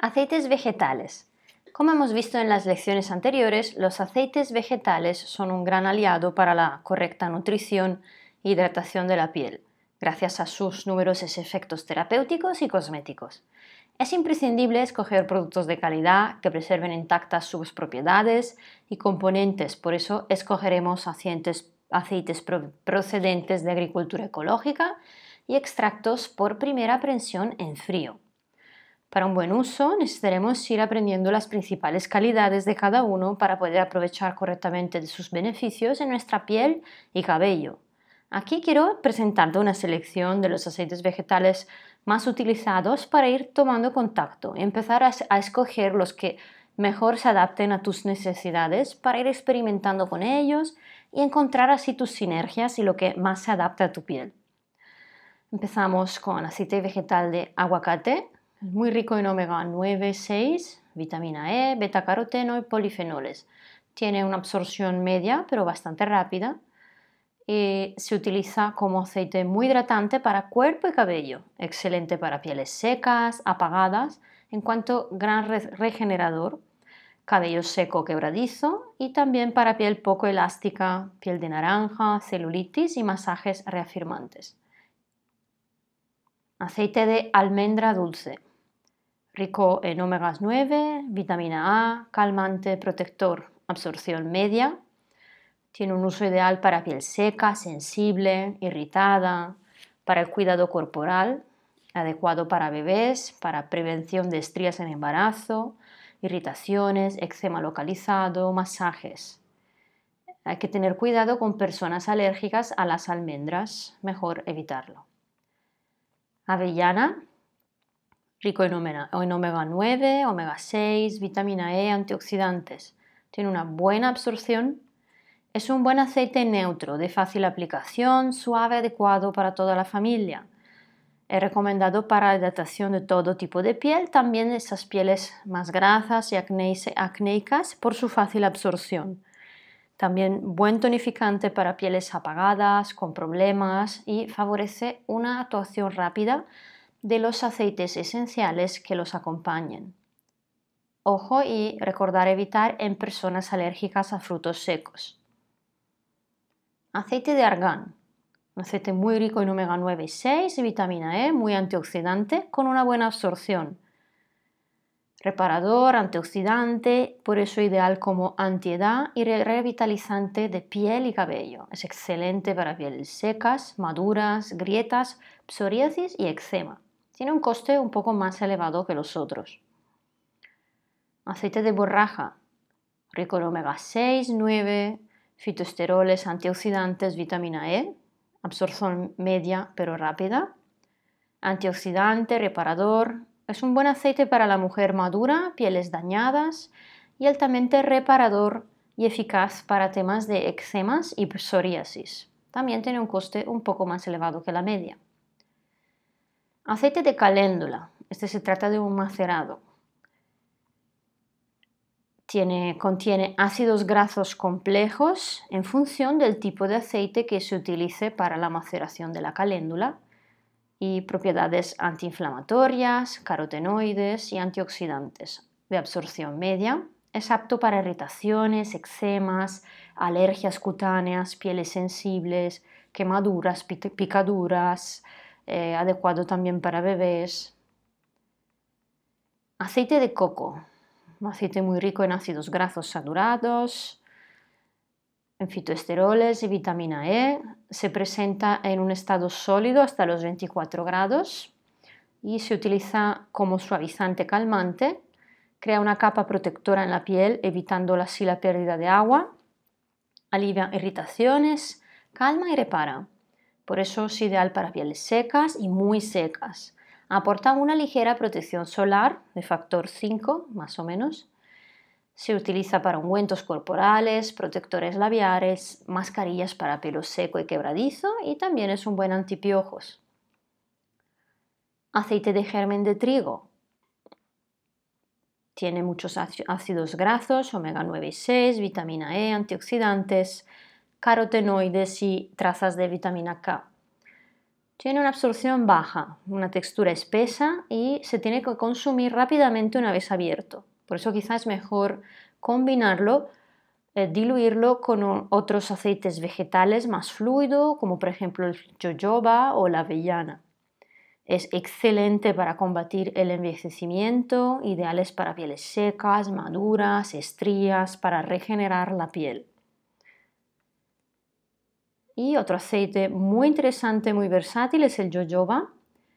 Aceites vegetales. Como hemos visto en las lecciones anteriores, los aceites vegetales son un gran aliado para la correcta nutrición e hidratación de la piel, gracias a sus numerosos efectos terapéuticos y cosméticos. Es imprescindible escoger productos de calidad que preserven intactas sus propiedades y componentes, por eso escogeremos aceites procedentes de agricultura ecológica y extractos por primera prensión en frío. Para un buen uso necesitaremos ir aprendiendo las principales calidades de cada uno para poder aprovechar correctamente de sus beneficios en nuestra piel y cabello. Aquí quiero presentarte una selección de los aceites vegetales más utilizados para ir tomando contacto y empezar a escoger los que mejor se adapten a tus necesidades para ir experimentando con ellos y encontrar así tus sinergias y lo que más se adapta a tu piel. Empezamos con aceite vegetal de aguacate. Muy rico en omega 9, 6, vitamina E, betacaroteno y polifenoles. Tiene una absorción media, pero bastante rápida. Y se utiliza como aceite muy hidratante para cuerpo y cabello. Excelente para pieles secas, apagadas, en cuanto gran regenerador. Cabello seco quebradizo y también para piel poco elástica, piel de naranja, celulitis y masajes reafirmantes. Aceite de almendra dulce. Rico en omegas 9, vitamina A, calmante, protector, absorción media. Tiene un uso ideal para piel seca, sensible, irritada, para el cuidado corporal, adecuado para bebés, para prevención de estrías en embarazo, irritaciones, eczema localizado, masajes. Hay que tener cuidado con personas alérgicas a las almendras, mejor evitarlo. Avellana. Rico en omega 9, omega 6, vitamina E, antioxidantes. Tiene una buena absorción. Es un buen aceite neutro, de fácil aplicación, suave, adecuado para toda la familia. Es recomendado para la hidratación de todo tipo de piel, también esas pieles más grasas y acnéicas por su fácil absorción. También buen tonificante para pieles apagadas, con problemas y favorece una actuación rápida de los aceites esenciales que los acompañen. Ojo y recordar evitar en personas alérgicas a frutos secos. Aceite de argán. Un aceite muy rico en omega 9 y 6 y vitamina E, muy antioxidante, con una buena absorción. Reparador, antioxidante, por eso ideal como antiedad y revitalizante de piel y cabello. Es excelente para pieles secas, maduras, grietas, psoriasis y eczema. Tiene un coste un poco más elevado que los otros. Aceite de borraja, rico en omega 6, 9, fitoesteroles, antioxidantes, vitamina E, absorción media pero rápida, antioxidante, reparador. Es un buen aceite para la mujer madura, pieles dañadas y altamente reparador y eficaz para temas de eczemas y psoriasis. También tiene un coste un poco más elevado que la media. Aceite de caléndula. Este se trata de un macerado. Contiene ácidos grasos complejos en función del tipo de aceite que se utilice para la maceración de la caléndula y propiedades antiinflamatorias, carotenoides y antioxidantes. De absorción media, es apto para irritaciones, eczemas, alergias cutáneas, pieles sensibles, quemaduras, picaduras, adecuado también para bebés. Aceite de coco. Un aceite muy rico en ácidos grasos saturados, en fitoesteroles y vitamina E. Se presenta en un estado sólido hasta los 24 grados y se utiliza como suavizante calmante. Crea una capa protectora en la piel, evitando así la pérdida de agua. Alivia irritaciones, calma y repara. Por eso es ideal para pieles secas y muy secas. Aporta una ligera protección solar de factor 5, más o menos. Se utiliza para ungüentos corporales, protectores labiales, mascarillas para pelo seco y quebradizo y también es un buen antipiojos. Aceite de germen de trigo. Tiene muchos ácidos grasos, omega 9 y 6, vitamina E, antioxidantes, carotenoides y trazas de vitamina K. Tiene una absorción baja, una textura espesa y se tiene que consumir rápidamente una vez abierto. Por eso quizás es mejor combinarlo, diluirlo con otros aceites vegetales más fluidos, como por ejemplo el jojoba o la avellana. Es excelente para combatir el envejecimiento, ideales para pieles secas, maduras, estrías, para regenerar la piel. Y otro aceite muy interesante, muy versátil es el jojoba.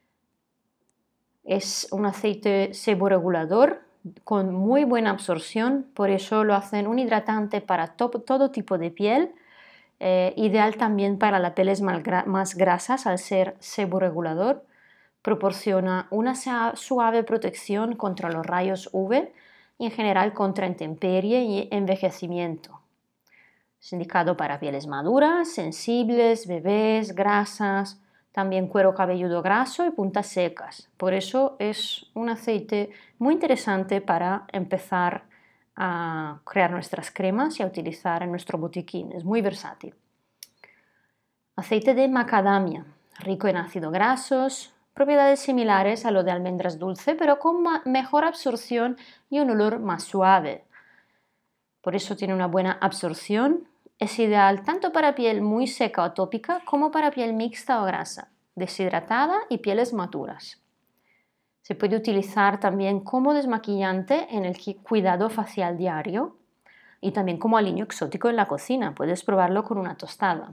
Es un aceite seborregulador con muy buena absorción, por eso lo hacen un hidratante para todo tipo de piel, ideal también para las pieles más grasas al ser seborregulador. Proporciona una suave protección contra los rayos UV y en general contra intemperie y envejecimiento. Es indicado para pieles maduras, sensibles, bebés, grasas, también cuero cabelludo graso y puntas secas. Por eso es un aceite muy interesante para empezar a crear nuestras cremas y a utilizar en nuestro botiquín. Es muy versátil. Aceite de macadamia, rico en ácidos grasos, propiedades similares a lo de almendras dulce, pero con mejor absorción y un olor más suave. Por eso tiene una buena absorción. Es ideal tanto para piel muy seca o tópica como para piel mixta o grasa, deshidratada y pieles maduras. Se puede utilizar también como desmaquillante en el cuidado facial diario y también como aliño exótico en la cocina. Puedes probarlo con una tostada.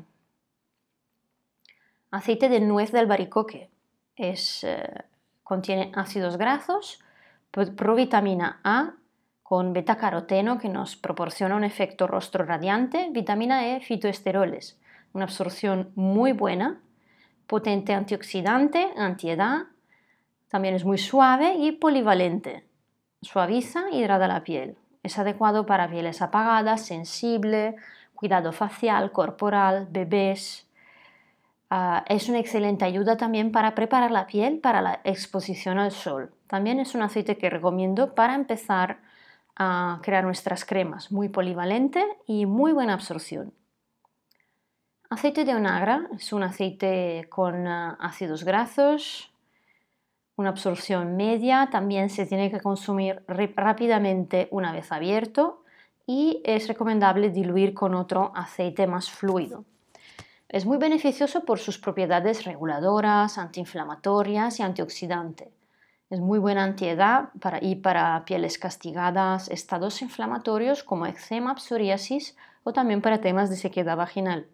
Aceite de nuez de albaricoque. Contiene ácidos grasos, provitamina A, con betacaroteno que nos proporciona un efecto rostro radiante, vitamina E, fitoesteroles, una absorción muy buena, potente antioxidante, antiedad, también es muy suave y polivalente, suaviza y hidrata la piel. Es adecuado para pieles apagadas, sensible, cuidado facial, corporal, bebés. Es una excelente ayuda también para preparar la piel para la exposición al sol. También es un aceite que recomiendo para empezar a crear nuestras cremas, muy polivalente y muy buena absorción. Aceite de onagra es un aceite con ácidos grasos, una absorción media, también se tiene que consumir rápidamente una vez abierto y es recomendable diluir con otro aceite más fluido. Es muy beneficioso por sus propiedades reguladoras, antiinflamatorias y antioxidante. Es muy buena antiedad para pieles castigadas, estados inflamatorios como eczema, psoriasis o también para temas de sequedad vaginal.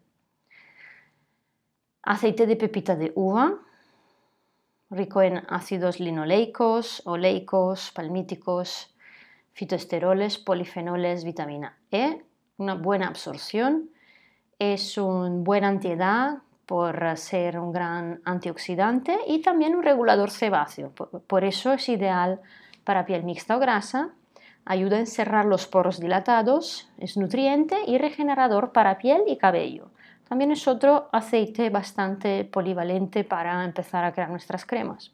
Aceite de pepita de uva, rico en ácidos linoleicos, oleicos, palmíticos, fitoesteroles, polifenoles, vitamina E, una buena absorción. Es un buen antiedad por ser un gran antioxidante y también un regulador sebáceo. Por eso es ideal para piel mixta o grasa, ayuda a encerrar los poros dilatados, es nutriente y regenerador para piel y cabello. También es otro aceite bastante polivalente para empezar a crear nuestras cremas.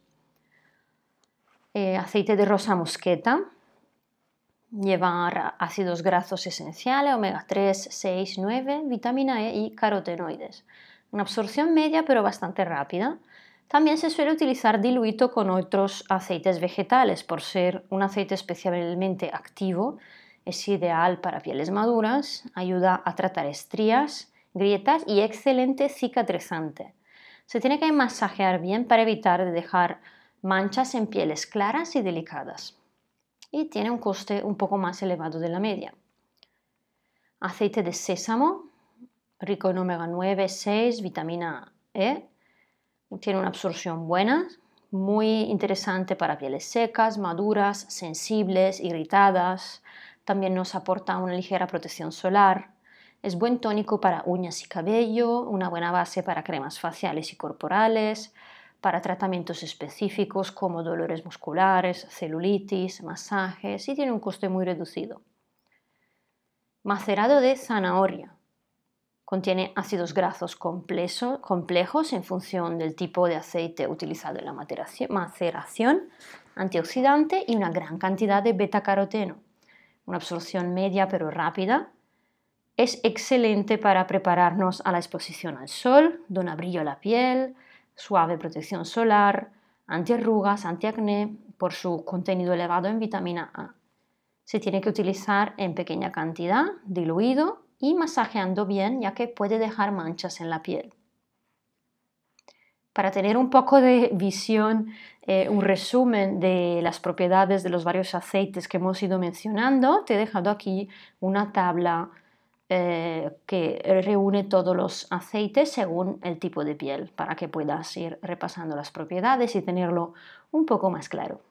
Aceite de rosa mosqueta. Lleva ácidos grasos esenciales, omega 3, 6, 9, vitamina E y carotenoides. Una absorción media pero bastante rápida. También se suele utilizar diluido con otros aceites vegetales por ser un aceite especialmente activo. Es ideal para pieles maduras, ayuda a tratar estrías, grietas y excelente cicatrizante. Se tiene que masajear bien para evitar dejar manchas en pieles claras y delicadas. Y tiene un coste un poco más elevado de la media. Aceite de sésamo, rico en omega 9, 6, vitamina E, tiene una absorción buena, muy interesante para pieles secas, maduras, sensibles, irritadas. También nos aporta una ligera protección solar. Es buen tónico para uñas y cabello, una buena base para cremas faciales y corporales, para tratamientos específicos como dolores musculares, celulitis, masajes y tiene un coste muy reducido. Macerado de zanahoria. Contiene ácidos grasos complejos en función del tipo de aceite utilizado en la maceración, antioxidante y una gran cantidad de betacaroteno. Una absorción media pero rápida. Es excelente para prepararnos a la exposición al sol, dona brillo a la piel, suave protección solar, antiarrugas, antiacné, por su contenido elevado en vitamina A. Se tiene que utilizar en pequeña cantidad, diluido y masajeando bien, ya que puede dejar manchas en la piel. Para tener un poco de visión, un resumen de las propiedades de los varios aceites que hemos ido mencionando, te he dejado aquí una tabla que reúne todos los aceites según el tipo de piel, para que puedas ir repasando las propiedades y tenerlo un poco más claro.